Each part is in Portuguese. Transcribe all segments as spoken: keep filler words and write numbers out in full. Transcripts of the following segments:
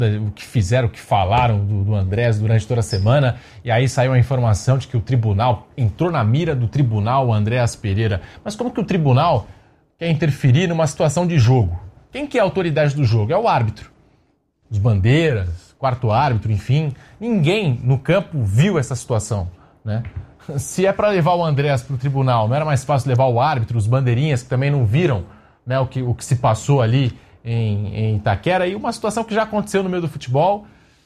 o que fizeram, o que falaram do, do Andrés durante toda a semana, e aí saiu a informação de que o tribunal, entrou na mira do tribunal o Andrés Pereira. Mas como que o tribunal quer interferir numa situação de jogo? Quem que é a autoridade do jogo? É o árbitro. Os bandeiras, quarto árbitro, enfim. Ninguém no campo viu essa situação, né? Se é para levar o Andrés para o tribunal, não era mais fácil levar o árbitro, os bandeirinhas, que também não viram, né, o, que, o que se passou ali em, em Itaquera, e uma situação que já aconteceu no meio do futebol,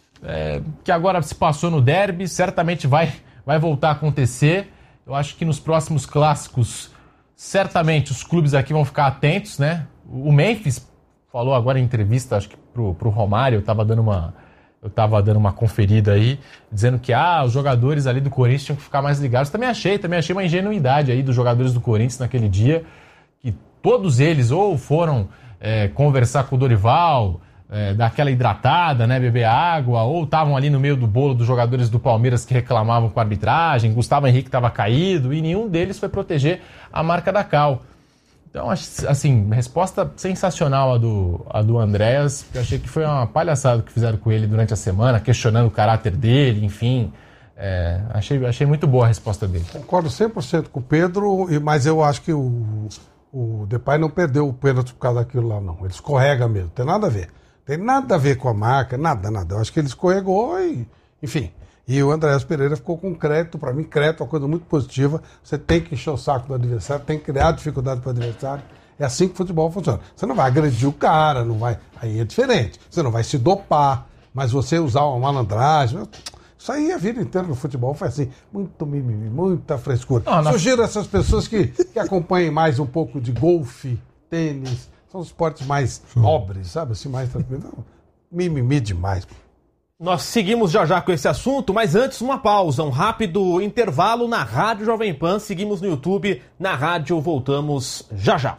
é, que agora se passou no derby, certamente vai, vai voltar a acontecer. Eu acho que nos próximos clássicos, certamente os clubes aqui vão ficar atentos, né? O Memphis falou agora em entrevista, acho que pro, pro Romário, eu estava dando uma... Eu estava dando uma conferida aí, dizendo que ah, os jogadores ali do Corinthians tinham que ficar mais ligados. Também achei, também achei uma ingenuidade aí dos jogadores do Corinthians naquele dia, que todos eles ou foram é, conversar com o Dorival, é, dar aquela hidratada, né, beber água, ou estavam ali no meio do bolo dos jogadores do Palmeiras que reclamavam com a arbitragem, Gustavo Henrique estava caído, e nenhum deles foi proteger a marca da Cal. Então, assim, resposta sensacional a do, a do Andrés. Eu achei que foi uma palhaçada que fizeram com ele durante a semana, questionando o caráter dele, enfim. É, achei, achei muito boa a resposta dele. Concordo cem por cento com o Pedro, mas eu acho que o, o Depay não perdeu o pênalti por causa daquilo lá, não. Ele escorrega mesmo, tem nada a ver. Tem nada a ver com a marca, nada, nada. Eu acho que ele escorregou e, enfim... E o Andrés Pereira ficou com crédito. Para mim, crédito é uma coisa muito positiva. Você tem que encher o saco do adversário, tem que criar dificuldade para o adversário. É assim que o futebol funciona. Você não vai agredir o cara, não vai. Aí é diferente. Você não vai se dopar, mas você usar uma malandragem. Isso aí a vida inteira no futebol foi assim. Muito mimimi, muita frescura. Não, não. Sugiro a essas pessoas que, que acompanhem mais um pouco de golfe, tênis. São os esportes mais nobres, sabe? Assim, mais tranquilos. Mimimi demais. Nós seguimos já já com esse assunto, mas antes uma pausa, um rápido intervalo na Rádio Jovem Pan. Seguimos no YouTube, na rádio, voltamos já já.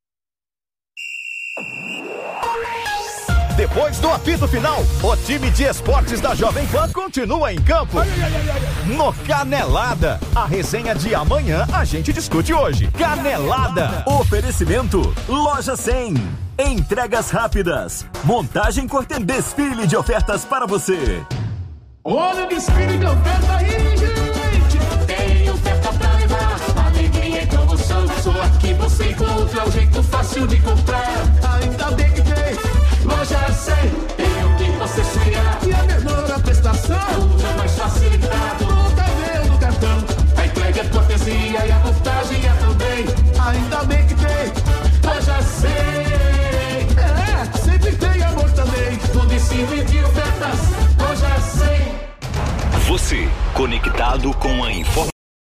Depois do apito final, o time de esportes da Jovem Pan continua em campo. No Canelada, a resenha de amanhã a gente discute hoje. Canelada, oferecimento Loja cem. Entregas rápidas. Montagem Corten, desfile de ofertas para você. Olha o desfile de oferta aí, gente. Tem oferta pra levar. Alegria e promoção. Só aqui você encontra o jeito fácil de comprar. Ainda bem que tem Loja cem. Tem o que você sonhar. E a menor a prestação. Tudo mais facilitado. No cabelo do cartão. A entrega é cortesia e a montagem é também. Ainda bem que tem Loja cem. Sempre tem amor também, tudo em cima de ofertas, Loja cem. Você, conectado com a informação.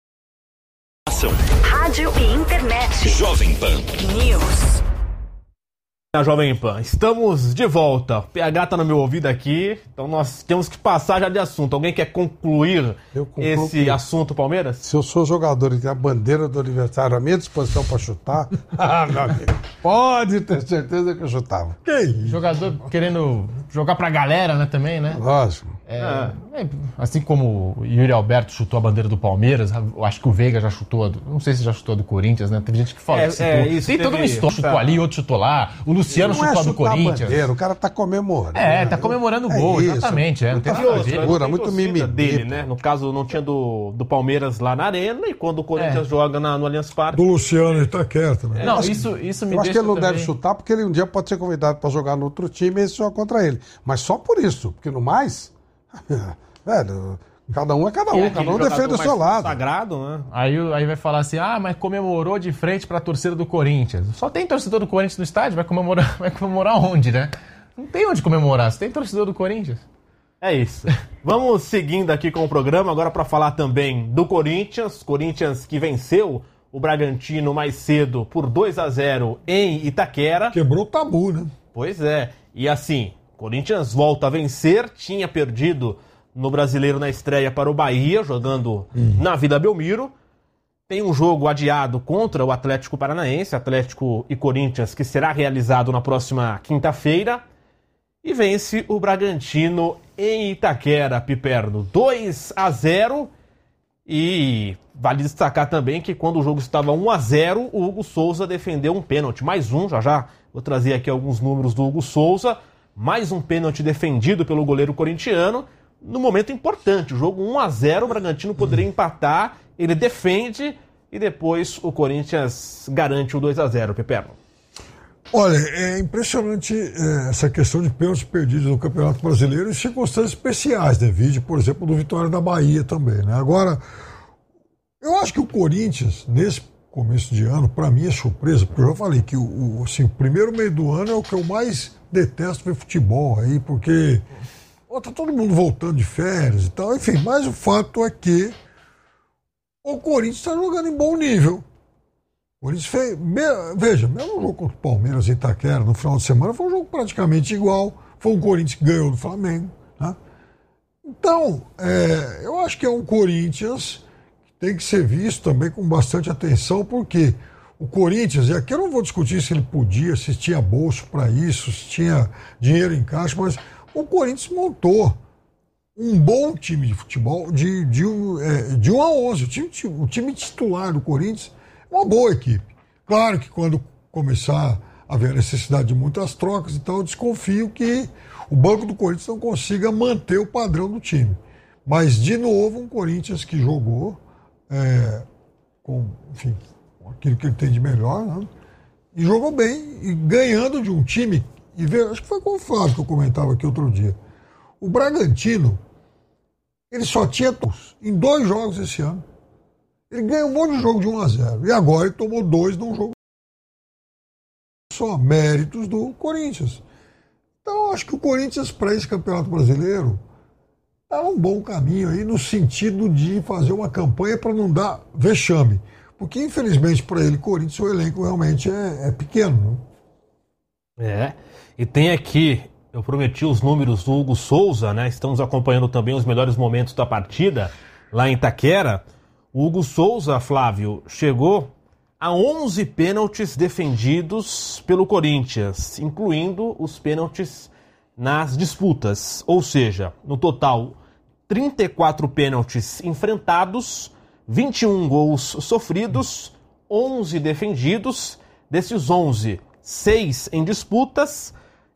Rádio e internet. Jovem Pan News. Na Jovem Pan, estamos de volta. O P H tá no meu ouvido aqui, então nós temos que passar já de assunto. Alguém quer concluir esse assunto, Palmeiras? Se eu sou jogador e tem a bandeira do adversário à minha disposição para chutar, ah, meu amigo, pode ter certeza que eu chutava. Que isso? Jogador querendo jogar pra galera, né, também, né? Lógico. É, é, assim como o Yuri Alberto chutou a bandeira do Palmeiras, eu acho que o Veiga já chutou, a do, não sei se já chutou a do Corinthians, né? Teve gente que fala é, que é, isso, tem todo um história, chutou ali, outro chutou lá, o Luciano não chutou é a do Corinthians. A bandeira, o cara tá comemorando. É, tá comemorando o gol, é exatamente. É, não tem nada a ver. Outra, Muito mimimi dele, né? No caso, não tinha do, do Palmeiras lá na Arena, e quando o Corinthians é. joga na, no Allianz Parque. Do Luciano, ele tá quieto, né? Não, isso, isso me Eu acho que ele não também... deve chutar, porque ele um dia pode ser convidado para jogar no outro time e esse joga contra ele. Mas só por isso, porque no mais. Velho, cada um é cada um, é cada um defende o seu lado. Sagrado, né? Aí, aí vai falar assim, ah, mas comemorou de frente pra torcida do Corinthians. Só tem torcedor do Corinthians no estádio, vai comemorar, vai comemorar onde, né? Não tem onde comemorar, só tem torcedor do Corinthians. É isso. Vamos seguindo aqui com o programa, agora para falar também do Corinthians. Corinthians que venceu o Bragantino mais cedo por dois a zero em Itaquera. Quebrou o tabu, né? Pois é. E assim, Corinthians volta a vencer, tinha perdido no Brasileiro na estreia para o Bahia, jogando uhum. na Vila Belmiro. Tem um jogo adiado contra o Atlético Paranaense, Atlético e Corinthians, que será realizado na próxima quinta-feira. E vence o Bragantino em Itaquera, Piperno, dois a zero. E vale destacar também que quando o jogo estava um a zero, o Hugo Souza defendeu um pênalti. Mais um, já já vou trazer aqui alguns números do Hugo Souza. mais um pênalti defendido pelo goleiro corintiano no momento importante. O jogo um a zero, o Bragantino poderia empatar, ele defende e depois o Corinthians garante o dois a zero, Peperno. Olha, é impressionante é, essa questão de pênaltis perdidos no Campeonato Brasileiro em circunstâncias especiais, né? Vídeo, por exemplo, do Vitória da Bahia também, né? Agora, eu acho que o Corinthians, nesse começo de ano, para mim é surpresa, porque eu já falei que o, o, assim, o primeiro meio do ano é o que eu mais detesto ver futebol aí, porque ó, tá todo mundo voltando de férias e tal, enfim, mas o fato é que o Corinthians está jogando em bom nível. O Corinthians fez, me, veja, mesmo o jogo contra o Palmeiras e Itaquera no final de semana foi um jogo praticamente igual, foi um Corinthians que ganhou do Flamengo, né? Então, é, eu acho que é um Corinthians que tem que ser visto também com bastante atenção, porque o Corinthians, e aqui eu não vou discutir se ele podia, se tinha bolso para isso, se tinha dinheiro em caixa, mas o Corinthians montou um bom time de futebol de, de, de, de um a onze. O time, o time titular do Corinthians é uma boa equipe. Claro que quando começar a haver a necessidade de muitas trocas, então eu desconfio que o banco do Corinthians não consiga manter o padrão do time. Mas, de novo, um Corinthians que jogou é, com, enfim, aquilo que ele tem de melhor, né? E jogou bem, e ganhando de um time, e veja, acho que foi com o Flávio que eu comentava aqui outro dia. O Bragantino, ele só tinha em dois jogos esse ano. Ele ganhou um monte de jogo de um a zero. E agora ele tomou dois num jogo só. Méritos do Corinthians. Então, acho que o Corinthians, para esse Campeonato Brasileiro, está num bom caminho aí, no sentido de fazer uma campanha para não dar vexame. Porque, infelizmente, para ele, Corinthians, o elenco realmente é, é pequeno. Né? É. E tem aqui, eu prometi os números do Hugo Souza, né? Estamos acompanhando também os melhores momentos da partida lá em Itaquera. O Hugo Souza, Flávio, chegou a onze pênaltis defendidos pelo Corinthians, incluindo os pênaltis nas disputas. Ou seja, no total, trinta e quatro pênaltis enfrentados, vinte e um gols sofridos, onze defendidos. Desses onze, seis em disputas,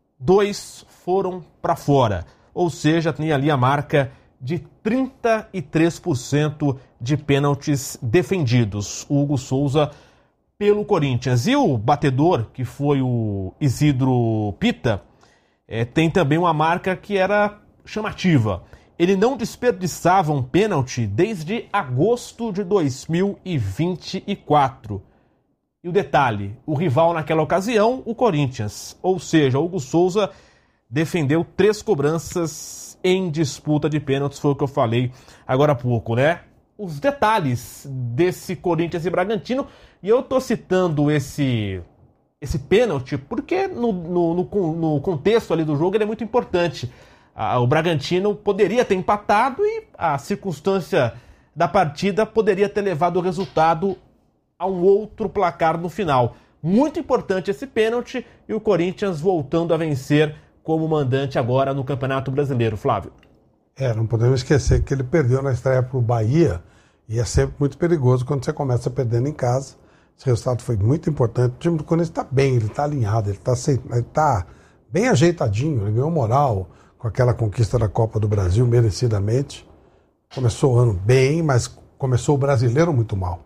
dois foram para fora. Ou seja, tem ali a marca de trinta e três por cento de pênaltis defendidos. O Hugo Souza pelo Corinthians. E o batedor, que foi o Isidro Pita, é, tem também uma marca que era chamativa. Ele não desperdiçava um pênalti desde agosto de dois mil e vinte e quatro. E o detalhe, o rival naquela ocasião, o Corinthians. Ou seja, o Hugo Souza defendeu três cobranças em disputa de pênaltis, foi o que eu falei agora há pouco, né? Os detalhes desse Corinthians e Bragantino, e eu tô citando esse, esse pênalti porque no, no, no, no contexto ali do jogo ele é muito importante. Ah, o Bragantino poderia ter empatado e a circunstância da partida poderia ter levado o resultado a um outro placar no final. Muito importante esse pênalti e o Corinthians voltando a vencer como mandante agora no Campeonato Brasileiro. Flávio. É, não podemos esquecer que ele perdeu na estreia para o Bahia e é sempre muito perigoso quando você começa perdendo em casa. Esse resultado foi muito importante. O time do Corinthians está bem, ele está alinhado, ele está tá bem ajeitadinho, ele ganhou moral com aquela conquista da Copa do Brasil, merecidamente. Começou o ano bem, mas começou o brasileiro muito mal.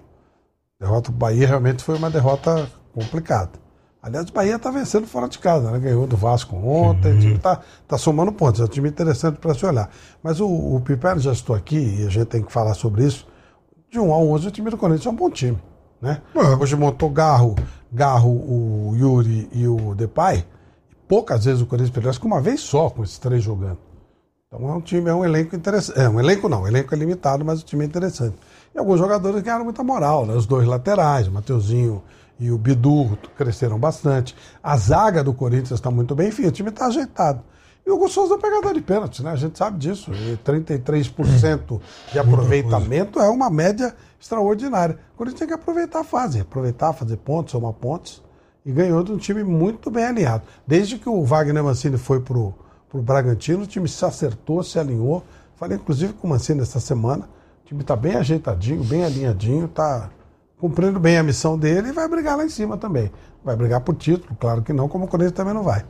A derrota do Bahia realmente foi uma derrota complicada. Aliás, o Bahia está vencendo fora de casa, né? Ganhou do Vasco ontem, uhum. O time está tá somando pontos, é um time interessante para se olhar. Mas o, o Piperno já estou aqui e a gente tem que falar sobre isso. De um a onze, o time do Corinthians é um bom time, né? Uhum. Hoje montou Garro, Garro, o Yuri e o Depay. Poucas vezes o Corinthians perdeu, acho que uma vez só com esses três jogando. Então é um time, é um elenco interessante. É um elenco não, o elenco é limitado, mas o time é interessante. E alguns jogadores ganharam muita moral, né? Os dois laterais, o Mateuzinho e o Bidu cresceram bastante. A zaga do Corinthians está muito bem, enfim, o time está ajeitado. E o Hugo Souza é pegador de pênalti, né? A gente sabe disso. E trinta e três por cento de aproveitamento é uma média extraordinária. O Corinthians tem que aproveitar a fase, aproveitar, fazer pontos, somar pontos. E ganhou de um time muito bem alinhado. Desde que o Wagner Mancini foi pro, pro Bragantino, o time se acertou, se alinhou. Falei inclusive com o Mancini essa semana. O time está bem ajeitadinho, bem alinhadinho, está cumprindo bem a missão dele e vai brigar lá em cima também. Vai brigar por título, claro que não, como o Corinthians também não vai.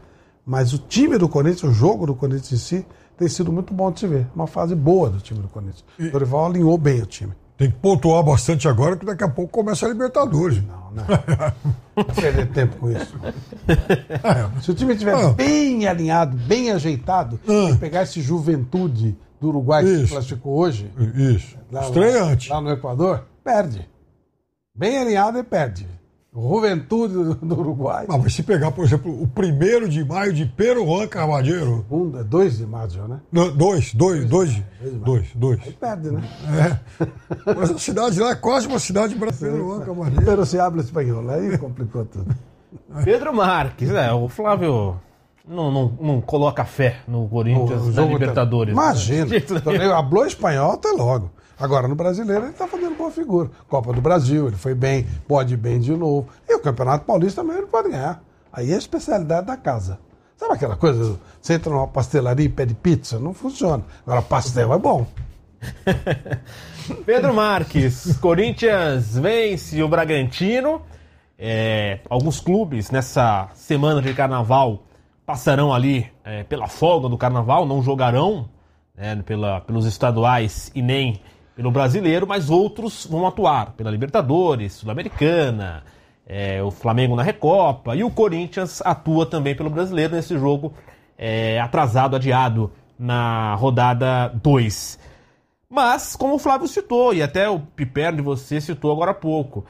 Mas o time do Corinthians, o jogo do Corinthians em si, tem sido muito bom de se ver. Uma fase boa do time do Corinthians. O Dorival alinhou bem o time. Tem que pontuar bastante agora, que daqui a pouco começa a Libertadores. Não, não. Não perder tempo com isso. Se o time estiver ah. bem alinhado, bem ajeitado, ah. e pegar esse Juventude do Uruguai isso. que se classificou hoje, isso. Lá, Estreante. Lá, lá no Equador, perde. Bem alinhado e perde. Juventude do, do Uruguai. Ah, mas se pegar, por exemplo, o primeiro de maio de Peruan Carvalheiro. Um, dois de maio, né? Não, dois, dois, dois, dois, dois, dois. Aí perde, né? É. Mas a cidade lá é quase uma cidade brasileira, Peruan Carvalheiro. Pero se habla espanhol, aí complicou tudo. Pedro Marques, é, o Flávio não, não, não coloca fé no Corinthians da Libertadores. Tá... Imagina, né? Hablou espanhol até logo. Agora, no Brasileiro, ele está fazendo boa figura. Copa do Brasil, ele foi bem, pode ir bem de novo. E o Campeonato Paulista também ele pode ganhar. Aí é a especialidade da casa. Sabe aquela coisa, você entra numa pastelaria e pede pizza? Não funciona. Agora, pastel é bom. Pedro Marques, Corinthians vence o Bragantino. É, alguns clubes nessa semana de Carnaval passarão ali é, pela folga do Carnaval, não jogarão né, pela, pelos estaduais e nem pelo Brasileiro, mas outros vão atuar pela Libertadores, Sul-Americana, é, o Flamengo na Recopa, e o Corinthians atua também pelo Brasileiro nesse jogo é, atrasado, adiado na rodada dois. Mas, como o Flávio citou, e até o Piperno de você citou agora há pouco,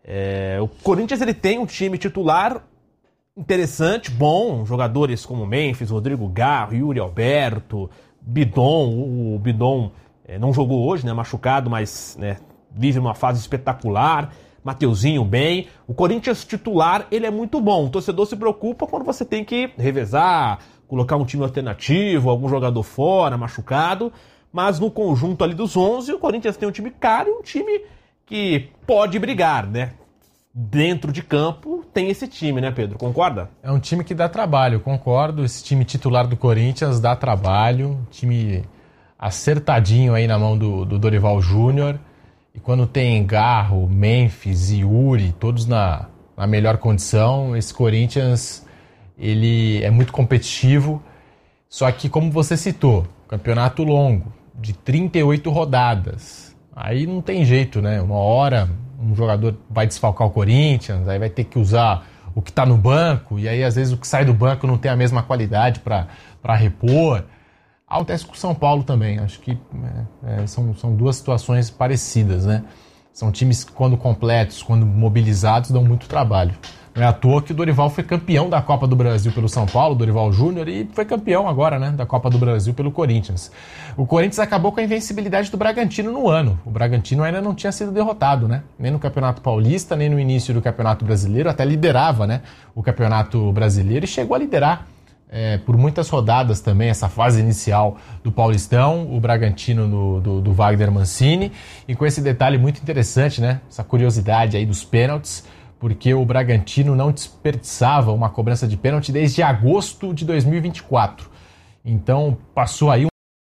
é, o Corinthians ele tem um time titular interessante, bom, jogadores como Memphis, Rodrigo Garro, Yuri Alberto, Bidon, o Bidon é, não jogou hoje, né, machucado, mas né, vive uma fase espetacular, Mateuzinho bem, o Corinthians titular ele é muito bom, o torcedor se preocupa quando você tem que revezar, colocar um time alternativo, algum jogador fora, machucado, mas no conjunto ali dos onze, o Corinthians tem um time caro e um time que pode brigar, né? Dentro de campo tem esse time, né, Pedro? Concorda? É um time que dá trabalho, concordo. Esse time titular do Corinthians dá trabalho. Time acertadinho aí na mão do, do Dorival Júnior. E quando tem Garro, Memphis e Yuri, todos na, na melhor condição, esse Corinthians ele é muito competitivo. Só que, como você citou, campeonato longo, de trinta e oito rodadas. Aí não tem jeito, né? Uma hora um jogador vai desfalcar o Corinthians, aí vai ter que usar o que está no banco, e aí às vezes o que sai do banco não tem a mesma qualidade para repor. Acontece com o São Paulo também, acho que é, é, são, são duas situações parecidas, né? São times que, quando completos, quando mobilizados, dão muito trabalho. Não é à toa que o Dorival foi campeão da Copa do Brasil pelo São Paulo, Dorival Júnior, e foi campeão agora, né, da Copa do Brasil pelo Corinthians. O Corinthians acabou com a invencibilidade do Bragantino no ano. O Bragantino ainda não tinha sido derrotado, né? Nem no Campeonato Paulista, nem no início do Campeonato Brasileiro, até liderava, né, o Campeonato Brasileiro e chegou a liderar é, por muitas rodadas também, essa fase inicial do Paulistão, o Bragantino no, do, do Wagner Mancini, e com esse detalhe muito interessante, né, essa curiosidade aí dos pênaltis, porque o Bragantino não desperdiçava uma cobrança de pênalti desde agosto de dois mil e vinte e quatro. Então, passou aí um,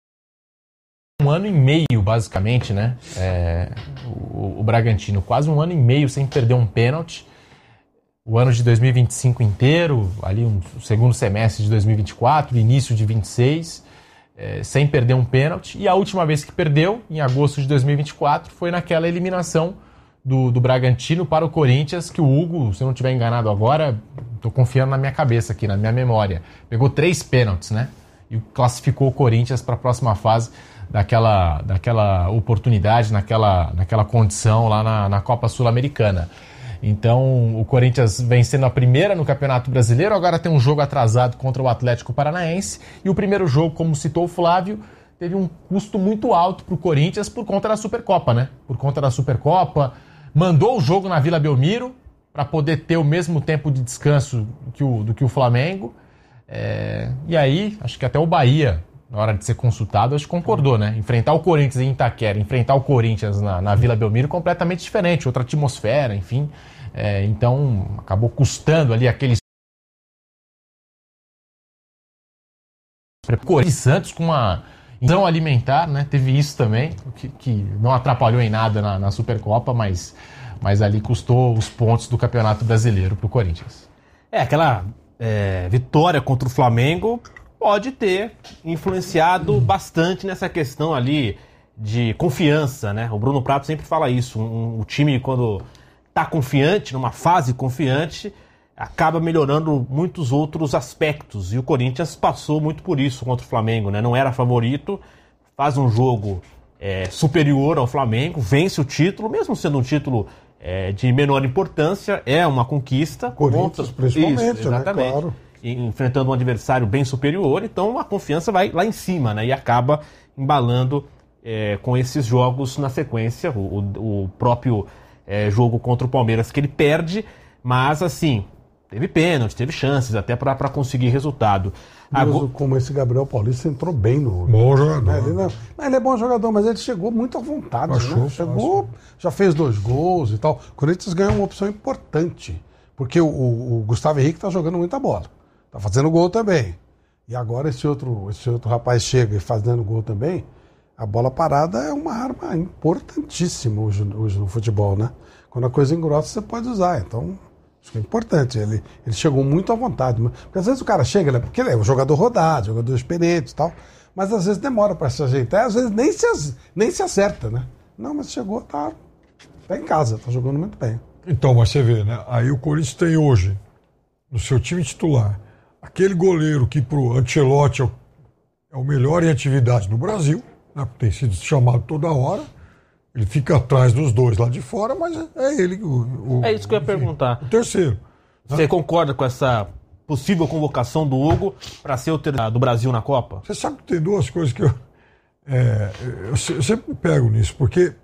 um ano e meio, basicamente, né? É, o, o Bragantino, quase um ano e meio sem perder um pênalti. O ano de dois mil e vinte e cinco inteiro, ali um, o segundo semestre de dois mil e vinte e quatro, início de vinte e seis, é, sem perder um pênalti. E a última vez que perdeu, em agosto de dois mil e vinte e quatro, foi naquela eliminação Do, do Bragantino para o Corinthians, que o Hugo, se eu não estiver enganado agora, estou confiando na minha cabeça aqui, na minha memória, pegou três pênaltis, né? E classificou o Corinthians para a próxima fase daquela, daquela oportunidade, naquela, naquela condição lá na, na Copa Sul-Americana. Então, o Corinthians vem sendo a primeira no Campeonato Brasileiro, agora tem um jogo atrasado contra o Atlético Paranaense, e o primeiro jogo, como citou o Flávio, teve um custo muito alto para o Corinthians por conta da Supercopa, né? Por conta da Supercopa, mandou o jogo na Vila Belmiro para poder ter o mesmo tempo de descanso que o, do que o Flamengo. É, e aí, acho que até o Bahia, na hora de ser consultado, acho que concordou, né? Enfrentar o Corinthians em Itaquera, enfrentar o Corinthians na, na Vila Belmiro, completamente diferente, outra atmosfera, enfim. É, então, acabou custando ali aqueles Corinthians Santos com uma Então, alimentar, né? Teve isso também, que, que não atrapalhou em nada na, na Supercopa, mas, mas ali custou os pontos do Campeonato Brasileiro para o Corinthians. É, aquela é, vitória contra o Flamengo pode ter influenciado bastante nessa questão ali de confiança, né? O Bruno Prado sempre fala isso. Um, o time, quando tá confiante, numa fase confiante, acaba melhorando muitos outros aspectos. E o Corinthians passou muito por isso contra o Flamengo, né? Não era favorito, faz um jogo é, superior ao Flamengo, vence o título, mesmo sendo um título é, de menor importância, é uma conquista. Corinthians, contra... principalmente, isso, exatamente. Né? Claro. E, enfrentando um adversário bem superior, então a confiança vai lá em cima, né? E acaba embalando é, com esses jogos na sequência. O, o, o próprio é, jogo contra o Palmeiras que ele perde, mas assim, teve pênalti, teve chances até para conseguir resultado. Agora, como esse Gabriel Paulista entrou bem no... Bom jogador. Né? Ele, não, não, ele é bom jogador, mas ele chegou muito à vontade. Achou, né? Chegou, já fez dois gols e tal. O Corinthians ganhou uma opção importante, porque o, o, o Gustavo Henrique está jogando muita bola. Está fazendo gol também. E agora esse outro, esse outro rapaz chega e fazendo gol também. A bola parada é uma arma importantíssima hoje, hoje no futebol, né? Quando a coisa engrossa, você pode usar. Então, acho que é importante. Ele, ele chegou muito à vontade. Porque às vezes o cara chega, né? Porque ele é um jogador rodado, jogador experiente e tal. Mas às vezes demora para se ajeitar. Às vezes nem se, nem se acerta, né? Não, mas chegou, tá, tá em casa. Tá jogando muito bem. Então, mas você vê, né? Aí o Corinthians tem hoje, no seu time titular, aquele goleiro que pro Ancelotti é o, é o melhor em atividade no Brasil, né? Tem sido chamado toda hora. Ele fica atrás dos dois lá de fora, mas é ele o, o É isso que eu ia enfim, perguntar. O terceiro. Você né? concorda com essa possível convocação do Hugo para ser o terceiro do Brasil na Copa? Você sabe que tem duas coisas que eu, é, eu sempre me pego nisso, porque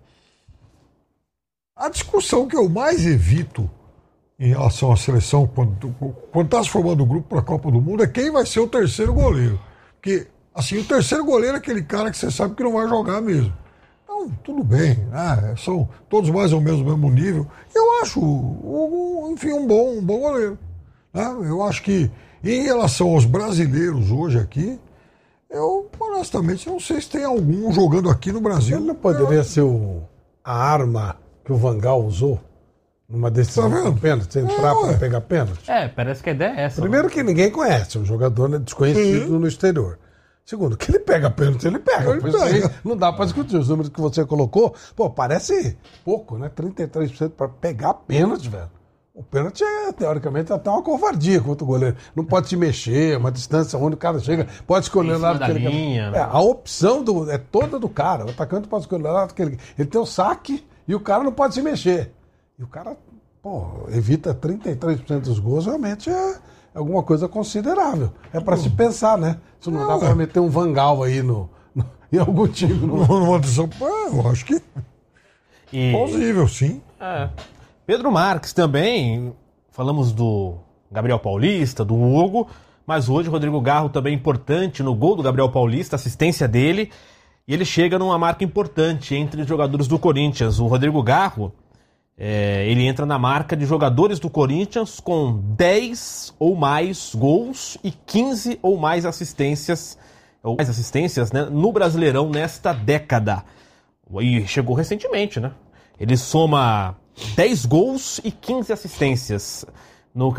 a discussão que eu mais evito em relação à seleção, quando está se formando o grupo para a Copa do Mundo, é quem vai ser o terceiro goleiro. Porque, assim, o terceiro goleiro é aquele cara que você sabe que não vai jogar mesmo. Então, tudo bem, né? São todos mais ou menos do mesmo nível. Eu acho, um, enfim, um bom, um bom goleiro. Né? Eu acho que, em relação aos brasileiros hoje aqui, eu, honestamente, não sei se tem algum jogando aqui no Brasil. Ele não poderia eu... ser o, a arma que o Vangal usou? Numa decisão tá de pênalti, você entrar é, para pegar pênalti? É, parece que a ideia é essa. Primeiro que ninguém conhece, um jogador desconhecido uhum. no exterior. Segundo, que ele pega pênalti, ele pega. Ele pega. Não dá para discutir. Os números que você colocou, pô, parece pouco, né? trinta e três por cento para pegar pênalti, velho. O pênalti é, teoricamente, até uma covardia contra o goleiro. Não pode se mexer, uma distância onde o cara chega, pode escolher o lado que ele linha, quer. É, a opção do, é toda do cara. O atacante pode escolher o lado que ele quer. Ele tem o saque e o cara não pode se mexer. E o cara, pô, evita trinta e três por cento dos gols, realmente é alguma coisa considerável. É para se pensar, né? Se não, não dá para meter um Vangal aí no, no, em algum time. No... Numa decisão, eu acho que e... plausível, sim. É. Pedro Marques também, falamos do Gabriel Paulista, do Hugo, mas hoje o Rodrigo Garro também é importante no gol do Gabriel Paulista, assistência dele, e ele chega numa marca importante entre os jogadores do Corinthians. O Rodrigo Garro, é, ele entra na marca de jogadores do Corinthians com dez ou mais gols e quinze ou mais assistências, ou mais assistências, né, no Brasileirão nesta década. E chegou recentemente, né? Ele soma dez gols e quinze assistências no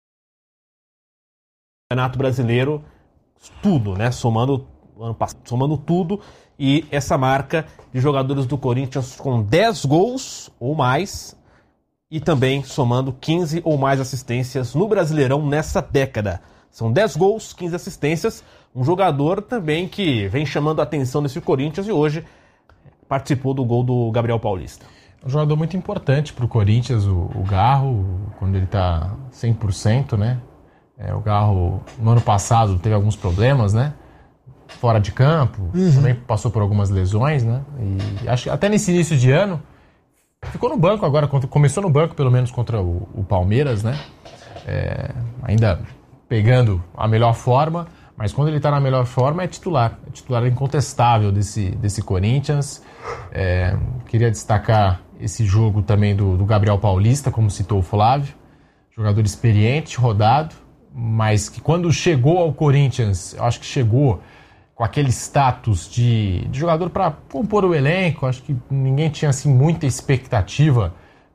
Campeonato Brasileiro, tudo, né? Somando, somando tudo, e essa marca de jogadores do Corinthians com dez gols ou mais e também somando quinze ou mais assistências no Brasileirão nessa década. São dez gols, quinze assistências, um jogador também que vem chamando a atenção desse Corinthians e hoje participou do gol do Gabriel Paulista. Um jogador muito importante para o Corinthians, o, o Garro, quando ele está cem por cento, né? É, o Garro, no ano passado, teve alguns problemas, né? Fora de campo, uhum. também passou por algumas lesões, né? E acho que até nesse início de ano, ficou no banco agora, começou no banco pelo menos contra o, o Palmeiras, né? É, ainda pegando a melhor forma, mas quando ele está na melhor forma é titular, é titular incontestável desse, desse Corinthians. É, queria destacar esse jogo também do, do Gabriel Paulista, como citou o Flávio, jogador experiente, rodado, mas que quando chegou ao Corinthians, eu acho que chegou com aquele status de, de jogador para compor o elenco. Acho que ninguém tinha assim muita expectativa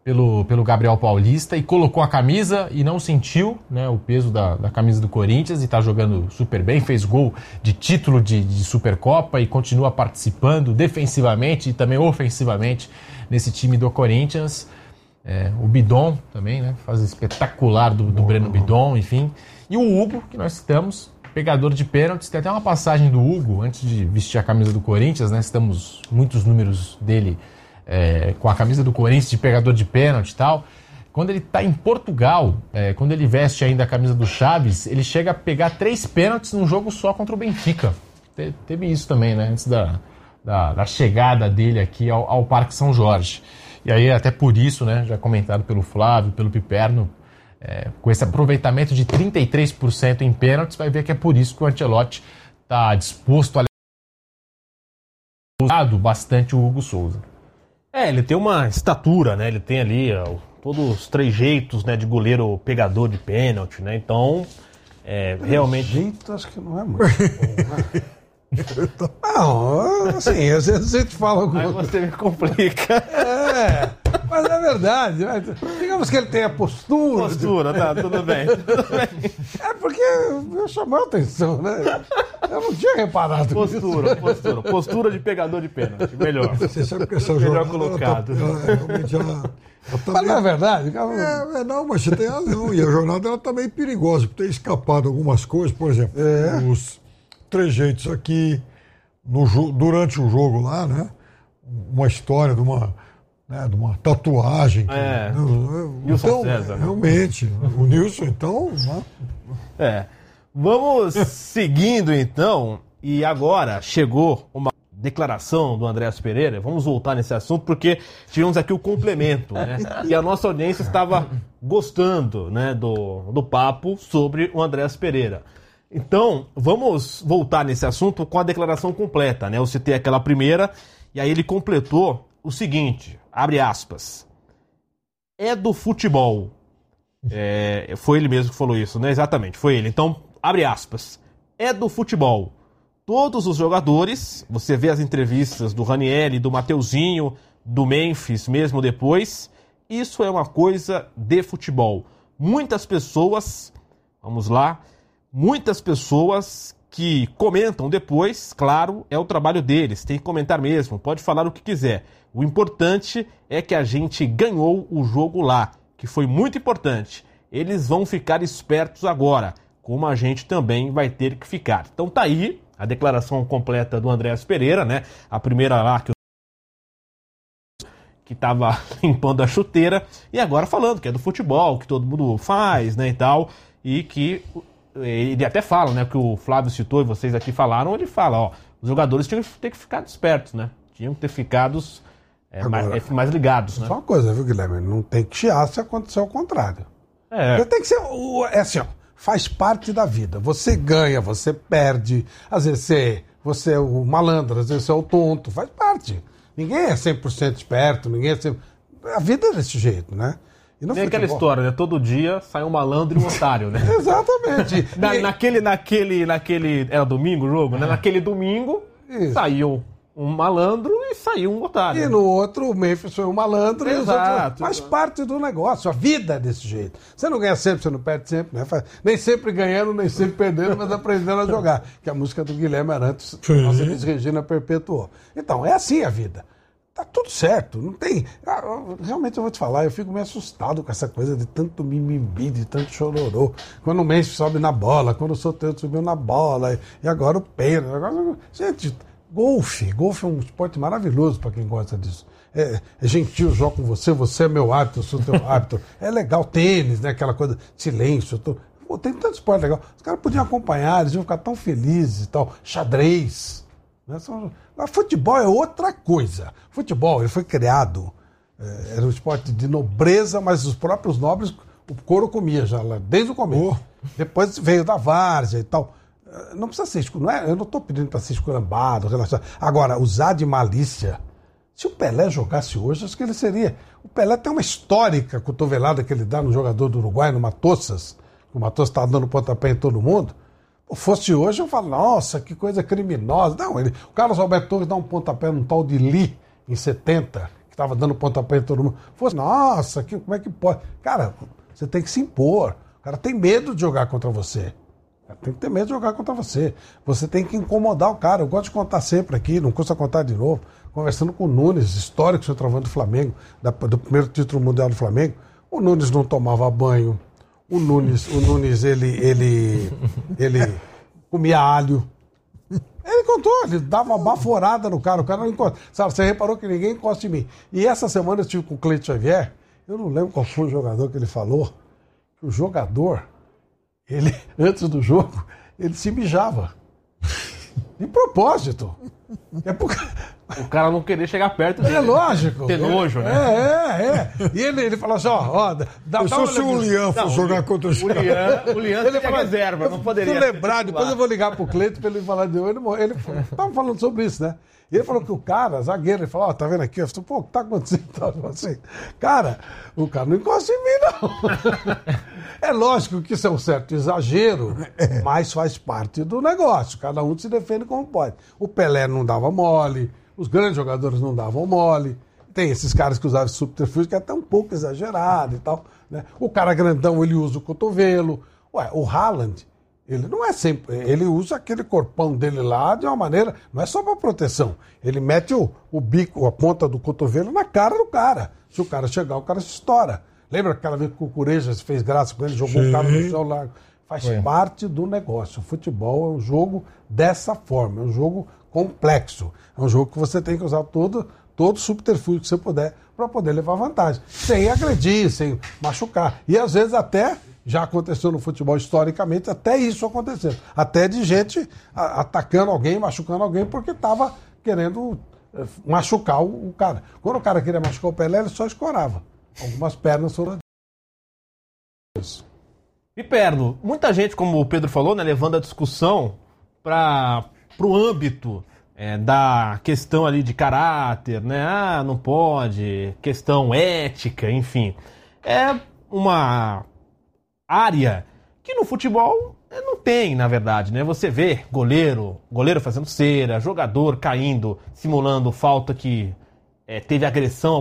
pelo, pelo Gabriel Paulista e colocou a camisa e não sentiu, né, o peso da, da camisa do Corinthians e está jogando super bem, fez gol de título de, de Supercopa e continua participando defensivamente e também ofensivamente nesse time do Corinthians. É, o Bidon também, né, faz espetacular do, do Breno Bidon, enfim. E o Hugo, que nós citamos, pegador de pênaltis. Tem até uma passagem do Hugo, antes de vestir a camisa do Corinthians, né, citamos muitos números dele É, com a camisa do Corinthians de pegador de pênalti e tal. Quando ele está em Portugal, é, quando ele veste ainda a camisa do Chaves, ele chega a pegar três pênaltis num jogo só contra o Benfica. Te, teve isso também, né? Antes da, da, da chegada dele aqui ao, ao Parque São Jorge. E aí, até por isso, né? Já comentado pelo Flávio, pelo Piperno, é, com esse aproveitamento de trinta e três por cento em pênaltis, vai ver que é por isso que o Ancelotti está disposto a usar bastante o Hugo Souza. É, ele tem uma estatura, né? Ele tem ali ó, todos os três jeitos, né, de goleiro pegador de pênalti, né? Então, é, realmente... Jeito, acho que não é muito bom, né? Não, assim, às vezes a gente fala alguma coisa. Aí você me complica. É, mas é verdade. Digamos que ele tem a postura. Postura, de... tá, tudo bem, tudo bem. É porque eu chamou a atenção, né? Eu não tinha reparado postura, nisso. Postura, postura de pegador de pênalti, melhor. Você sabe que essa melhor jornada, colocado. Ela tá, ela, realmente ela, ela tá mas meio... não é verdade? É, é, não, mas você tem razão. E a jornada ela tá meio perigosa, por ter escapado algumas coisas, por exemplo, é. os trejeitos aqui, no, durante o jogo lá, né? Uma história de uma, né, de uma tatuagem. Que, é. né, Nilson então, César. Realmente, o Nilson, então... Né? É. Vamos seguindo, então, e agora chegou uma declaração do Andréas Pereira. Vamos voltar nesse assunto, porque tivemos aqui o complemento, né? E a nossa audiência estava gostando, né, do, do papo sobre o Andréas Pereira. Então, vamos voltar nesse assunto com a declaração completa, né? Eu citei aquela primeira, e aí ele completou o seguinte, abre aspas, é do futebol. É, foi ele mesmo que falou isso, né? Exatamente, foi ele. Então, abre aspas, é do futebol. Todos os jogadores, você vê as entrevistas do Ranieri, do Mateuzinho, do Memphis, mesmo depois, isso é uma coisa de futebol. Muitas pessoas, vamos lá, muitas pessoas que comentam depois, claro, é o trabalho deles, tem que comentar mesmo, pode falar o que quiser. O importante é que a gente ganhou o jogo lá, que foi muito importante. Eles vão ficar espertos agora, como a gente também vai ter que ficar. Então tá aí a declaração completa do Andréas Pereira, né? A primeira lá que que estava limpando a chuteira, e agora falando que é do futebol, que todo mundo faz, né, e tal, e que ele até fala, né, que o Flávio citou e vocês aqui falaram, ele fala, ó, os jogadores tinham que ter que ficar espertos, né? Tinham que ter ficado é, agora, mais, é, mais ligados, né? Só uma coisa, viu, Guilherme? Não tem que chiar se acontecer o contrário. É. Tem que ser, é assim, ó, faz parte da vida. Você ganha, você perde, às vezes você, você é o malandro, às vezes você é o tonto, faz parte. Ninguém é cem por cento esperto, ninguém é cem por cento... A vida é desse jeito, né? E nem aquela história, né? Todo dia sai um malandro e um otário, né? Exatamente. Na, e... naquele, naquele, naquele... Era domingo o jogo, né? Naquele domingo, Isso. Saiu um malandro e saiu um otário. E no outro, o Memphis foi um malandro. Exato. E os outros... Faz parte do negócio. A vida é desse jeito. Você não ganha sempre, você não perde sempre, né? Nem sempre ganhando, nem sempre perdendo, mas aprendendo a jogar. Que a música do Guilherme Arantes, nossa Elis Regina perpetuou. Então, é assim a vida. Tá tudo certo, não tem... Realmente eu vou te falar, eu fico meio assustado com essa coisa de tanto mimimi, de tanto chororô. Quando o Memphis sobe na bola, quando o Soteldo subiu na bola, e agora o Pedro. Agora... Gente, golfe. Golfe é um esporte maravilhoso para quem gosta disso. É, é gentil jogar com você, você é meu árbitro, eu sou teu árbitro. É legal, tênis, né? Aquela coisa, silêncio. Tô... Pô, tem tanto esporte legal. Os caras podiam acompanhar, eles iam ficar tão felizes e tal. Xadrez. Né? São... Mas futebol é outra coisa. Futebol, ele foi criado, é, era um esporte de nobreza, mas os próprios nobres, o couro comia já lá, desde o começo. Oh. Depois veio da várzea e tal. Não precisa ser escuro, não é, eu não estou pedindo para ser esculambado, relaxado. Agora, usar de malícia, se o Pelé jogasse hoje, acho que ele seria... O Pelé tem uma histórica cotovelada que ele dá no jogador do Uruguai, no Matossas, o Matossas está dando pontapé em todo mundo. Fosse hoje, eu falo, nossa, que coisa criminosa. Não, ele, o Carlos Alberto Torres dá um pontapé num tal de Lee, em setenta, que tava dando pontapé em todo mundo, fosse, nossa, que, como é que pode? Cara, você tem que se impor. O cara tem medo de jogar contra você. Tem que ter medo de jogar contra você. Você tem que incomodar o cara. Eu gosto de contar sempre aqui, não custa contar de novo. Conversando com o Nunes, histórico centroavante do Flamengo, da, do primeiro título mundial do Flamengo. O Nunes não tomava banho. O Nunes, o Nunes ele, ele, ele comia alho. Ele contou, ele dava uma baforada no cara. O cara não encosta. Sabe, você reparou que ninguém encosta em mim. E essa semana eu estive com o Cleiton Xavier. Eu não lembro qual foi o jogador que ele falou. Que o jogador, ele, antes do jogo, ele se mijava. De propósito. É porque... O cara não querer chegar perto dele. É lógico. Ter nojo, né? É, é, é. E ele, ele falou assim, ó, ó dá, Eu sou se o Lian for jogar contra o O Lian, o Lian ele seria falou, reserva, não poderia. Se lembrar, depois eu vou ligar pro Cleiton pra ele falar de ele. Ele tava falando sobre isso, né? E ele falou que o cara, zagueiro, ele falou, ó, tá vendo aqui? Eu falei, pô, o que tá acontecendo? Assim, cara, o cara não encosta em mim, não. É lógico que isso é um certo exagero, mas faz parte do negócio. Cada um se defende como pode. O Pelé não dava mole, os grandes jogadores não davam mole. Tem esses caras que usavam subterfúgio que é até um pouco exagerado e tal, né? O cara grandão, ele usa o cotovelo. Ué, o Haaland, ele não é sempre... Ele usa aquele corpão dele lá de uma maneira... Não é só para proteção. Ele mete o, o bico, a ponta do cotovelo na cara do cara. Se o cara chegar, o cara se estoura. Lembra aquela vez que o Cucureja fez graça com ele, jogou Sim. o cara no céu largo? Faz Foi. parte do negócio. O futebol é um jogo dessa forma. É um jogo complexo. É um jogo que você tem que usar todo, todo subterfúgio que você puder para poder levar vantagem. Sem agredir, sem machucar. E às vezes até... Já aconteceu no futebol historicamente, até isso aconteceu. Até de gente a, atacando alguém, machucando alguém, porque estava querendo uh, machucar o, o cara. Quando o cara queria machucar o Pelé, ele só escorava. Algumas pernas foram isso. Piperno, muita gente, como o Pedro falou, né, levando a discussão para o âmbito é, da questão ali de caráter, né? Ah, não pode, questão ética, enfim. É uma... área que no futebol não tem, na verdade, né? Você vê goleiro, goleiro fazendo cera, jogador caindo, simulando falta que é, teve agressão,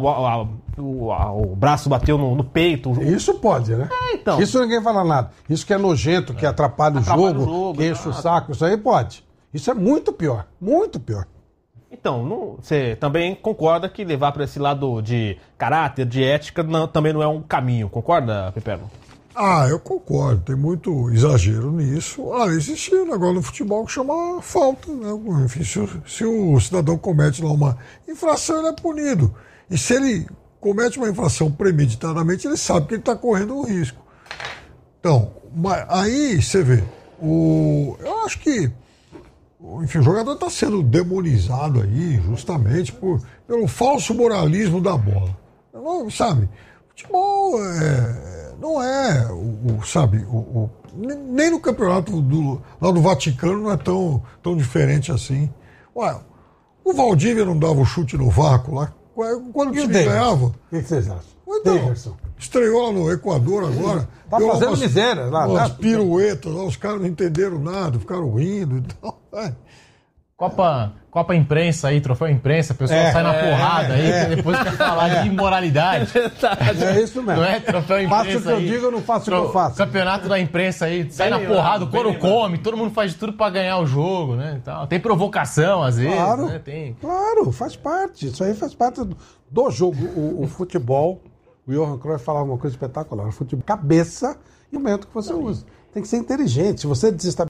o braço bateu no, no peito. Isso pode, né? É, então. Isso ninguém fala nada. Isso que é nojento, que atrapalha, atrapalha o, jogo, o jogo, que enche o saco, isso aí pode. Isso é muito pior, muito pior. Então, não, você também concorda que levar para esse lado de caráter, de ética, não, também não é um caminho, concorda, Piperno? Ah, eu concordo, tem muito exagero nisso. Ah, existe um negócio no futebol que chama falta, né? Enfim, se o, se o cidadão comete lá uma infração, ele é punido. E se ele comete uma infração premeditadamente, ele sabe que ele está correndo um risco. Então, mas aí você vê, o, eu acho que enfim, o jogador está sendo demonizado aí justamente por, pelo falso moralismo da bola. Não, sabe, futebol é... Não é, o, o, sabe, o, o, nem no campeonato do, lá do Vaticano não é tão, tão diferente assim. Ué, o Valdívia não dava o chute no vácuo lá? Quando o time ganhava? O que vocês acham? Então, estreou lá no Equador agora. Tá fazendo umas, miséria lá. Umas tá? piruetas lá, os caras não entenderam nada, ficaram rindo e tal. É. Copa, Copa Imprensa aí, troféu Imprensa, o pessoal é, sai na é, porrada aí, é. depois quer falar é. de imoralidade. É isso mesmo. Não é troféu Imprensa. Faço o que eu digo, eu não faço o que eu faço. Campeonato da imprensa aí, sai bem na porrada, o couro come, todo mundo faz de tudo pra ganhar o jogo, né? Então, tem provocação às vezes, claro, né? Tem... Claro, faz parte. Isso aí faz parte do, do jogo. O, o futebol, o Johan Cruyff falava uma coisa espetacular. O futebol, cabeça e o momento que você usa. Tem que ser inteligente. Se você desestabilizar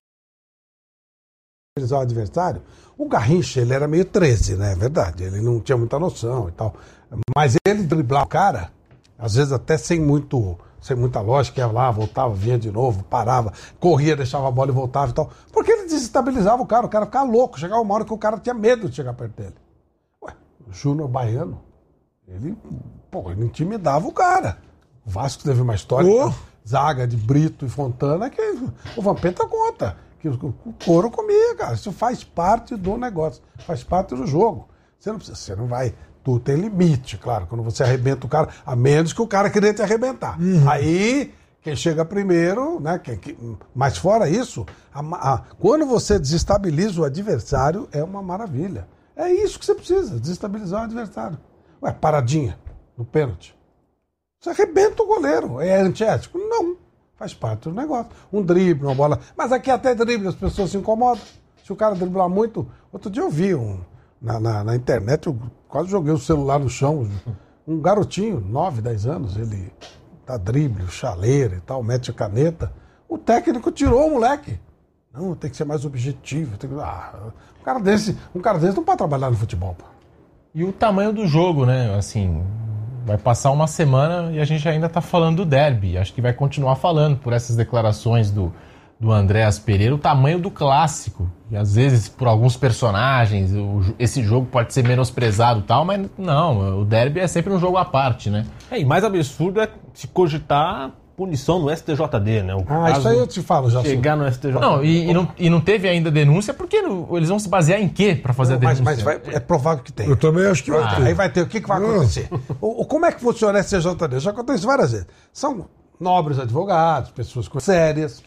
o adversário, o Garrincha, ele era meio treze, né? É verdade, ele não tinha muita noção e tal. Mas ele driblar o cara, às vezes até sem muito, sem muita lógica, ia lá, voltava, vinha de novo, parava, corria, deixava a bola e voltava e tal. Porque ele desestabilizava o cara, o cara ficava louco, chegava uma hora que o cara tinha medo de chegar perto dele. Ué, o Júnior Baiano, ele, pô, ele intimidava o cara. O Vasco teve uma história, oh. zaga de Brito e Fontana, que o Vampeta conta. Que o couro comia, cara. Isso faz parte do negócio, faz parte do jogo. Você não precisa, você não vai. Tu tem limite, claro, quando você arrebenta o cara, a menos que o cara queria te arrebentar. Uhum. Aí, quem chega primeiro, né? Que, que, mas fora isso, a, a, quando você desestabiliza o adversário, é uma maravilha. É isso que você precisa, desestabilizar o adversário. Ué, paradinha no pênalti. Você arrebenta o goleiro. É antiético? Não. Faz parte do negócio. Um drible, uma bola. Mas aqui até drible, as pessoas se incomodam. Se o cara driblar muito... Outro dia eu vi um, na, na, na internet, eu quase joguei o celular no chão. Um garotinho, nove, dez anos, ele dá drible, chaleira e tal, mete a caneta. O técnico tirou o moleque. Não, tem que ser mais objetivo. Tem que... ah, um, cara desse, um cara desse não pode trabalhar no futebol, pô. E o tamanho do jogo, né? Assim, vai passar uma semana e a gente ainda tá falando do derby. Acho que vai continuar falando por essas declarações do, do Andréas Pereira, o tamanho do clássico. E às vezes, por alguns personagens, o, esse jogo pode ser menosprezado e tal, mas não, o derby é sempre um jogo à parte, né? É, e mais absurdo é se cogitar punição no S T J D, né? O ah, isso aí eu te falo já. Chegar no S T J D. Não, e, e, não, e não teve ainda denúncia, porque não, eles vão se basear em quê para fazer não, a denúncia? Mas, mas vai, é provável que tenha. Eu também acho que vai ah, ter. Aí vai ter. O que, que vai acontecer? o, o, como é que funciona o S T J D? Já aconteceu várias vezes. São nobres advogados, pessoas sérias.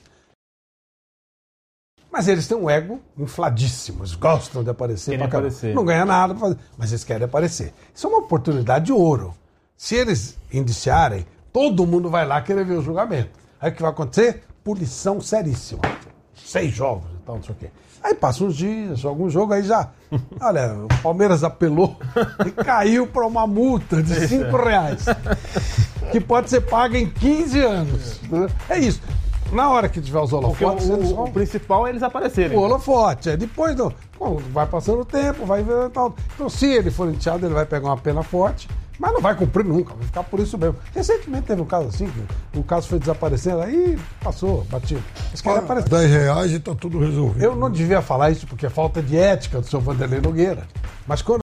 Mas eles têm um ego infladíssimo. Eles gostam de aparecer. Querem aparecer. Não ganha nada pra fazer, mas eles querem aparecer. Isso é uma oportunidade de ouro. Se eles indiciarem, todo mundo vai lá querer ver o julgamento. Aí o que vai acontecer? Punição seríssima. Seis jogos e tal, não sei o quê. Aí passa uns dias, joga um jogo, aí já... Olha, o Palmeiras apelou e caiu para uma multa de cinco reais. Que pode ser paga em quinze anos. É isso. Na hora que tiver os holofotes... O, eles o, vão... o principal é eles aparecerem. O holofote. É depois, não. Bom, vai passando o tempo, vai ver e tal. Então, se ele for indiciado, ele vai pegar uma pena forte. Mas não vai cumprir nunca, vai ficar por isso mesmo. Recentemente teve um caso assim, que o caso foi desaparecendo, aí passou, batido. Esse cara apareceu. dez reais e tá tudo resolvido. Eu não devia falar isso porque é falta de ética do seu Vanderlei Nogueira. Mas quando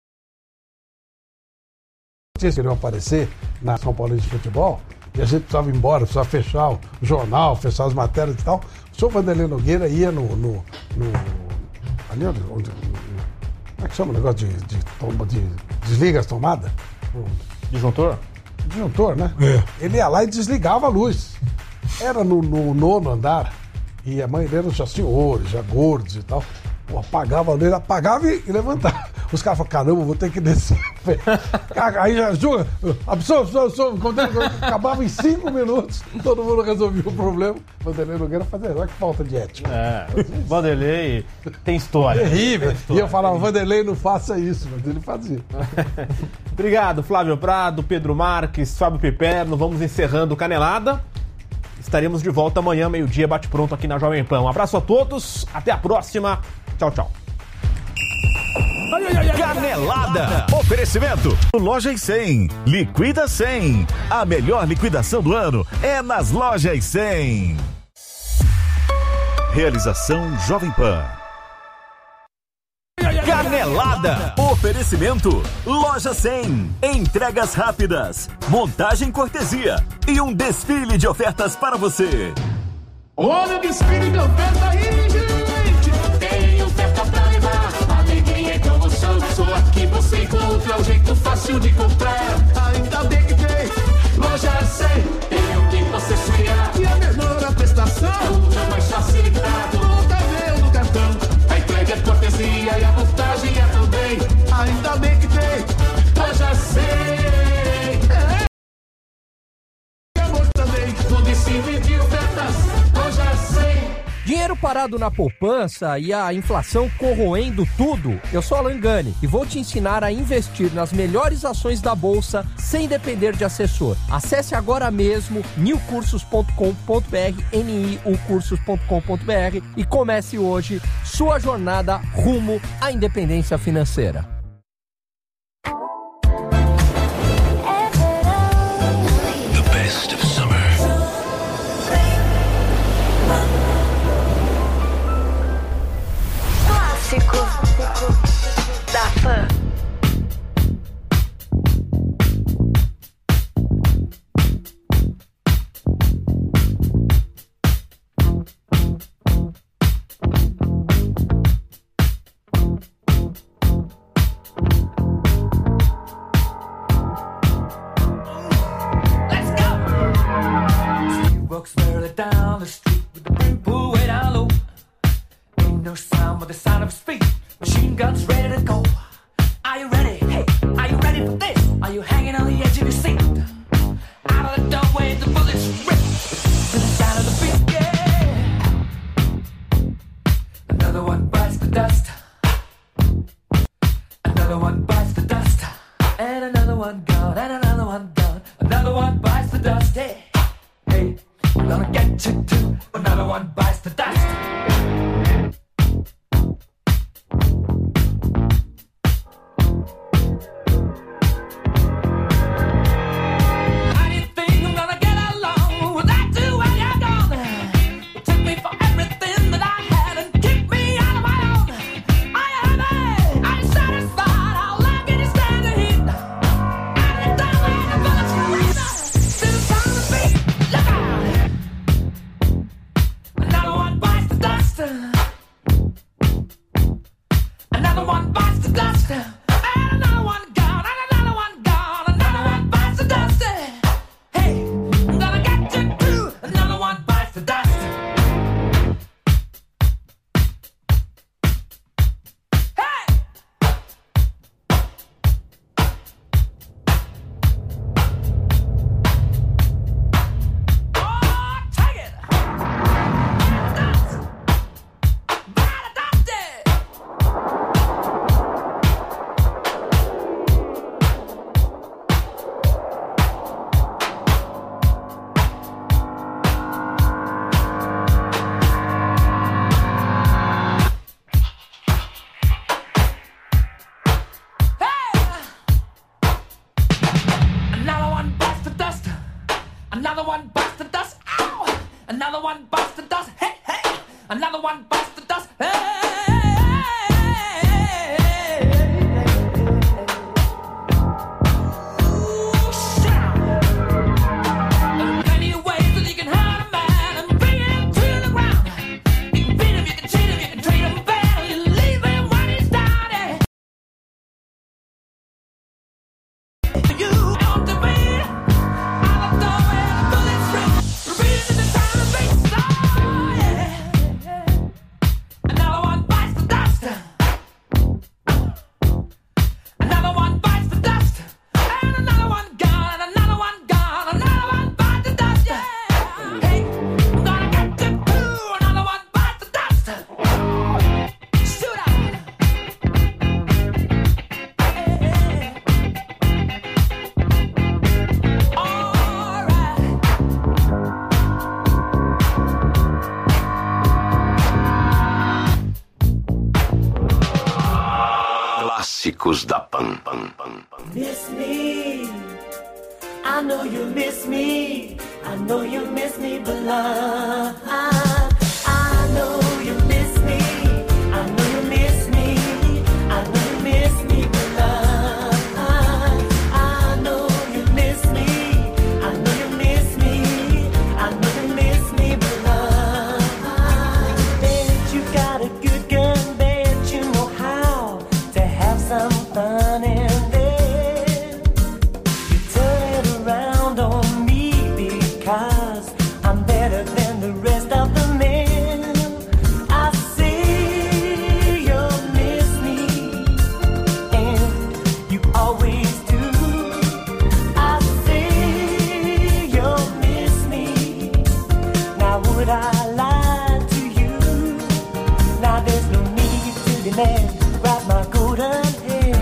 eles queriam aparecer na São Paulo de Futebol, e a gente precisava ir embora, precisava fechar o jornal, fechar as matérias e tal, o seu Vanderlei Nogueira ia no... no, no ali onde, onde... Como é que chama o negócio de, de, de, de desliga as tomadas? Disjuntor? Disjuntor, né? É. Ele ia lá e desligava a luz. Era no, no nono andar. E a mãe dele já senhores, já gordos e tal. Pô, apagava a luz, apagava e, e levantava. Os caras falaram, caramba, vou ter que descer. Aí já, Júlia, absorve, absorve, absorve. Acabava em cinco minutos, todo mundo resolvia o problema. Vanderlei Nogueira fazia, olha que falta de ética. É, Vanderlei tem história. Terrível. Tem história. E eu falava, Vanderlei, não faça isso, mas ele fazia. Obrigado, Flávio Prado, Pedro Marques, Fábio Piperno. Vamos encerrando o Canelada. Estaremos de volta amanhã, meio-dia, bate-pronto aqui na Jovem Pan. Um abraço a todos, até a próxima. Tchau, tchau. Canelada. Oferecimento. Lojas cem. Liquida cem. A melhor liquidação do ano é nas Lojas cem. Realização Jovem Pan. Canelada. Oferecimento. Loja cem. Entregas rápidas. Montagem cortesia. E um desfile de ofertas para você. Olha o desfile de oferta aí, gente! Tem oferta pra levar, alegria e promoção. Só aqui você encontra o jeito fácil de comprar. Ainda bem que tem Loja cem. Tem o que você sonhar e a menor prestação. Tudo mais facilitado no tabel do cartão. A entrega é cortesia e a montagem é também. Ainda bem que tem Loja cem. É amor também no desfile de ofertas. Loja cem. Dinheiro parado na poupança e a inflação corroendo tudo? Eu sou Alan Gani e vou te ensinar a investir nas melhores ações da Bolsa sem depender de assessor. Acesse agora mesmo new cursos ponto com ponto br, N I U cursos ponto com ponto br e comece hoje sua jornada rumo à independência financeira. The best of summer. Clássico da Pan. Walks merrily down the street with the brim pulled way down low. Ain't no sound but the sound of his feet. Another one bites the dust, and another one gone, and another one gone. Another one bites the dust, hey, hey, I'm gonna get you too. Another one bites the dust. Clássicos da Pan, Pan, Pan, Pan. Miss me, I know you miss me, I know you miss me, but love, I, I know you miss me, I know you miss me, I know you miss me, but love, I, I know you miss me, I know you miss me, I know you miss me, but love, I bet you got a good gun, bet you know how to have some fun in there. You turn it around on me because I'm better than the rest of the men. I see you'll miss me, and you always do. I see you'll miss me. Now would I lie to you? Now there's no need to demand. Wrap my golden hair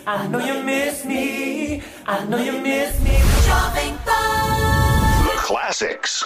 I know you miss me. I know you miss me. Jovem Pan. The classics.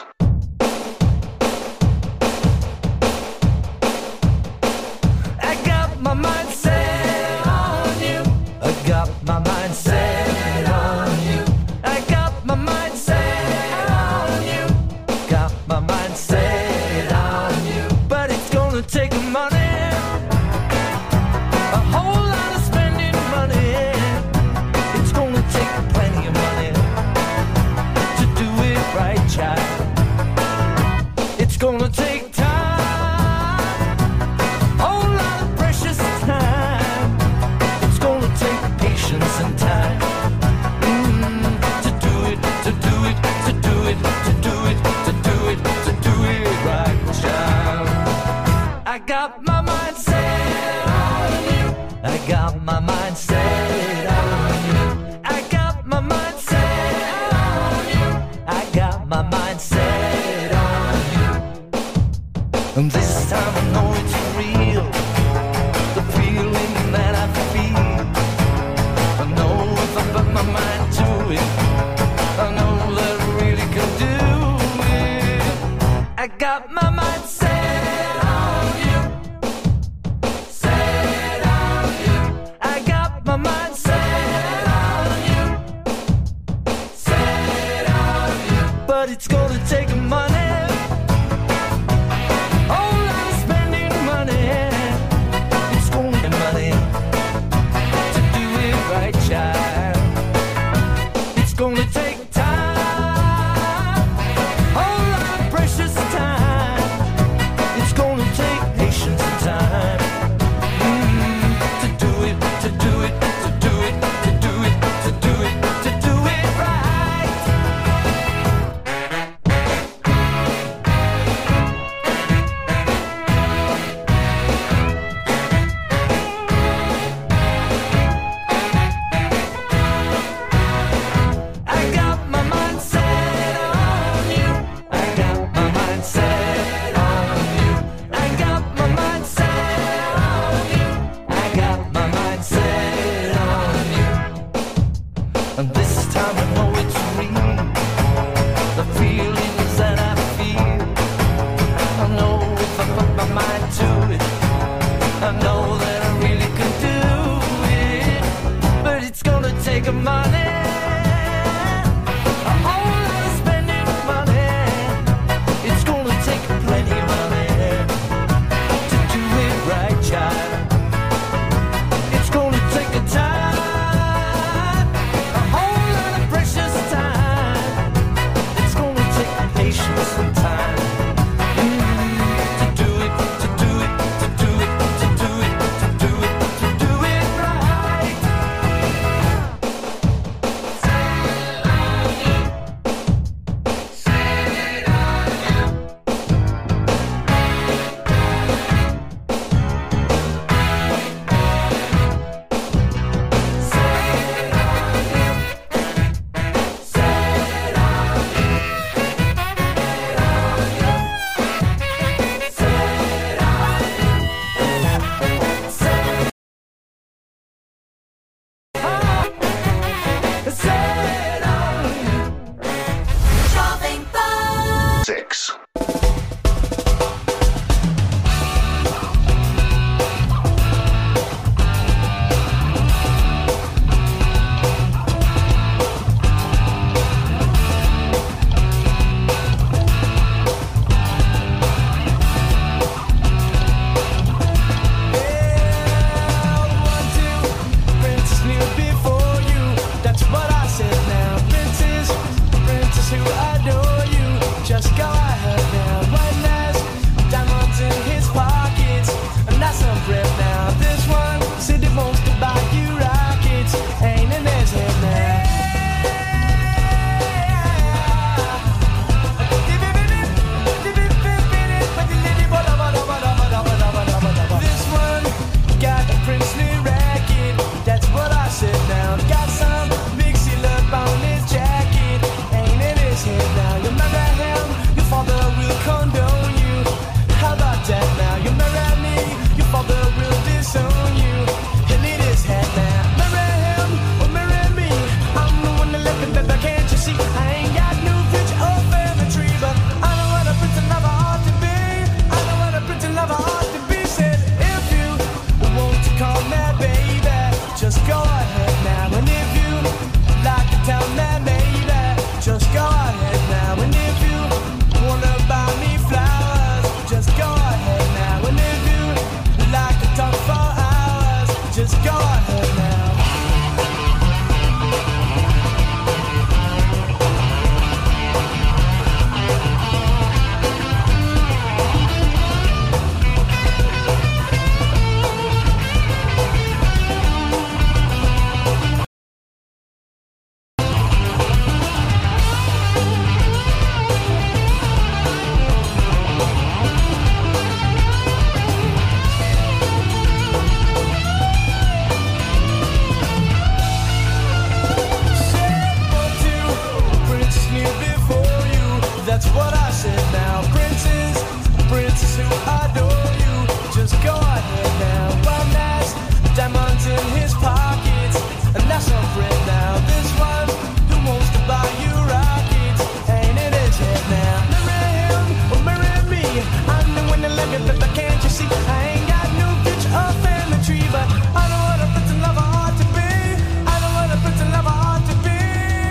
I got my mind set on you. I got my mind set on you. I got my mind set on you. Got my mind set on you. But it's gonna take money, a whole lot of spending money. It's gonna take plenty of money to do it right, child. It's gonna take time, whole lot of precious time. It's gonna take patience and time mm, to do it, to do it, to do it, to do it, to do it, to do it right, child. I got my mind set on you. I got my mind set on you. I got my mind set on you. I got my mind set on you. And this time I know it's real, the feeling that I feel. I know if I put my mind to it, I know that I really can do it. I got my mind set on you, set on you. I got my mind set on you, set on you. But it's gonna take money, whole lot of spending money. It's gonna take money to do it right, child. It's gonna take time, whole lot of precious time. It's gonna take patience and time mm, to do it, to do it, to do it, to do it, to do it, to do it right. But I said now, princes, princes who adore you, just go ahead now. One has diamonds in his pockets, and that's a friend now. This one who wants to buy you rockets, ain't in his head now. Marry him or marry me, I'm the one that love you, but can't you see? I ain't got no picture of family tree, but I know what a prince and lover ought to be. I know what a prince and lover ought to be.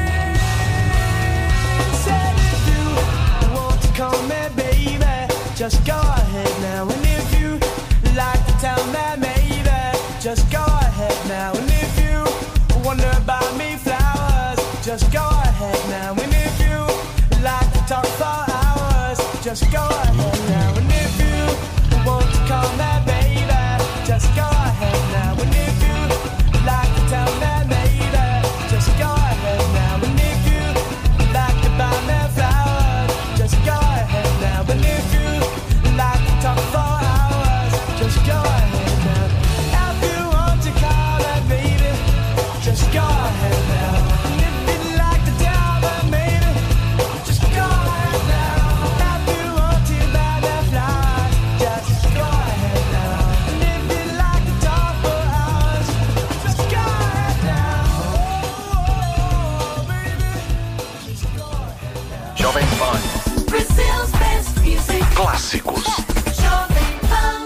Said if you want to call me baby, just go ahead now. And if you like to tell me maybe, just go ahead now. And if you wonder about me flowers, just go ahead now. And if you like to talk for hours, just go ahead now. And if you want to call me baby, just go ahead now. And if you like to tell me maybe, just go ahead now. And if you like to buy me flowers, just go ahead now. And if you like to talk for hours, just go ahead now. If you want to call me baby, just go ahead now. And if you like to tell me maybe, just go ahead now. If you want to buy me flowers, just go ahead now. And if you like to talk for hours, just go ahead now. Oh, baby, just go ahead now. Jovem Pan. Brazil's best music. Clássicos. Jovem Pan.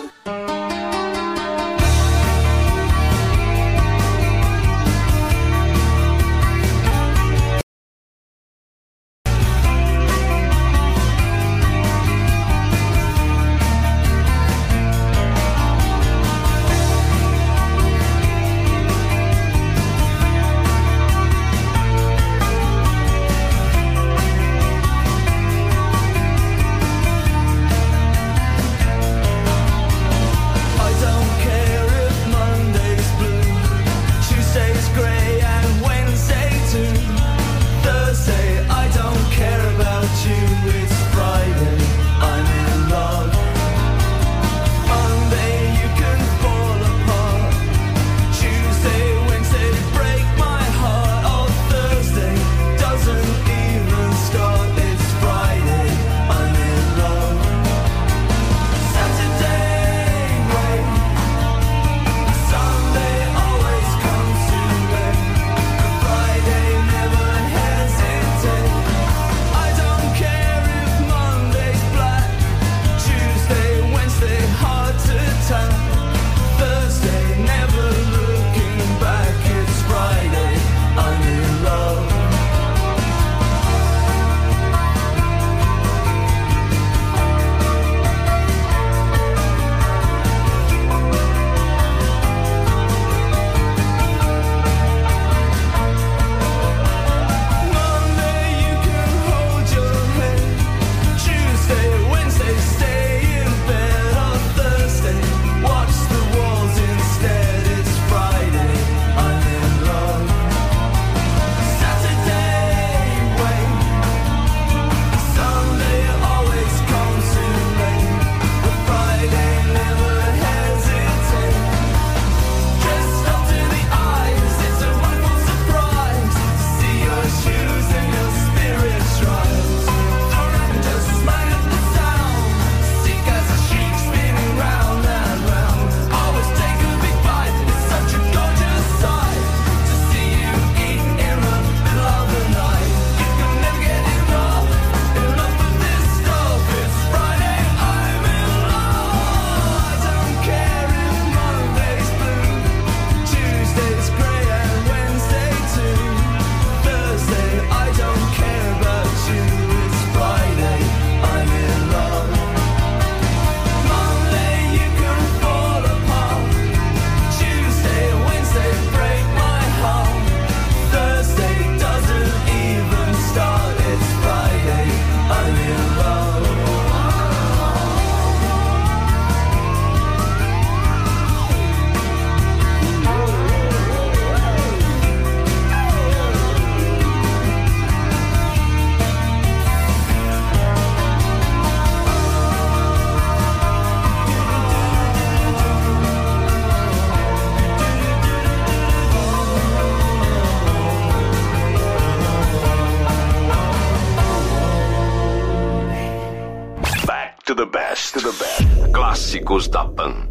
to the best, to the best. Clássicos da Pan.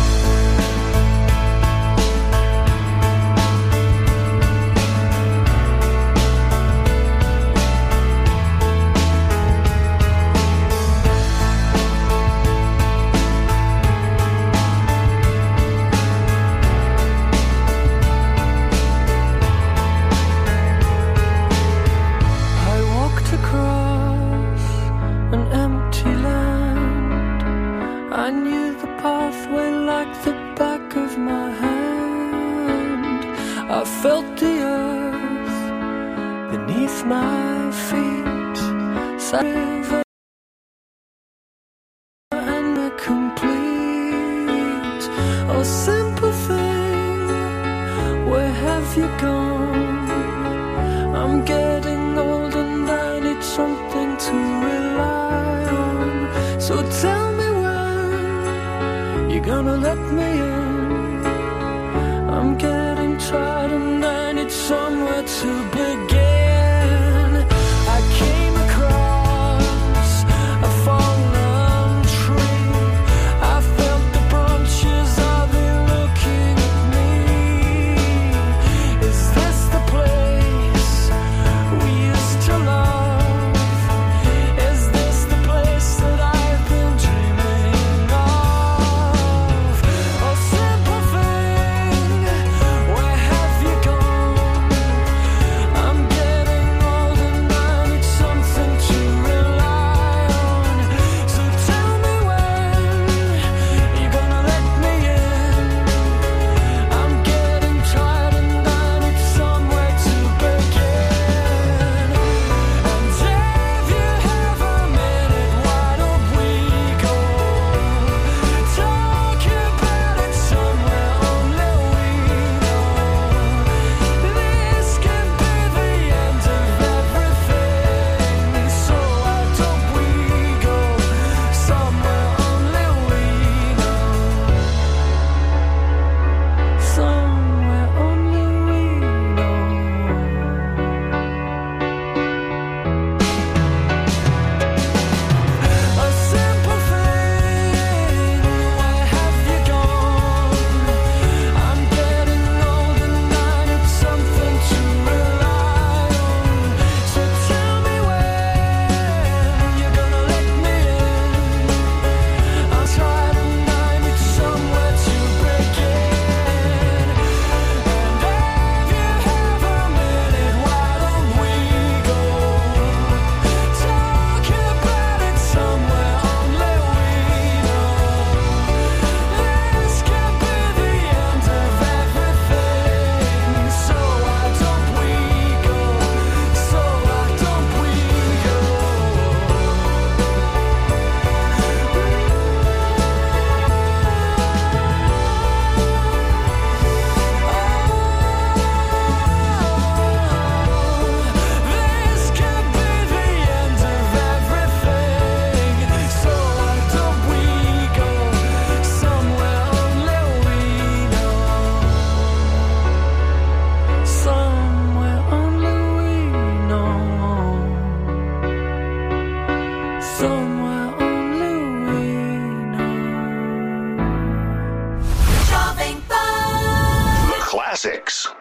Classics.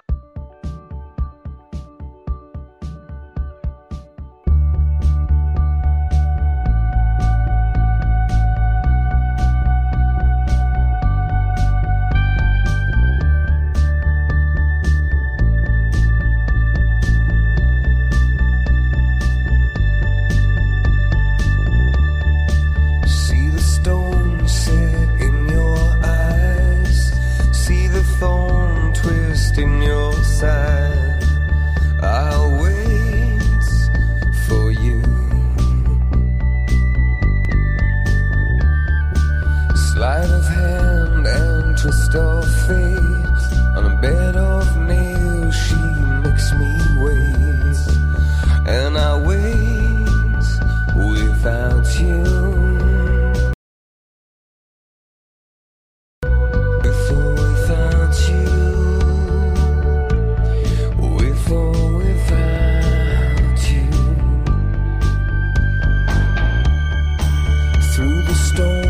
Through Don't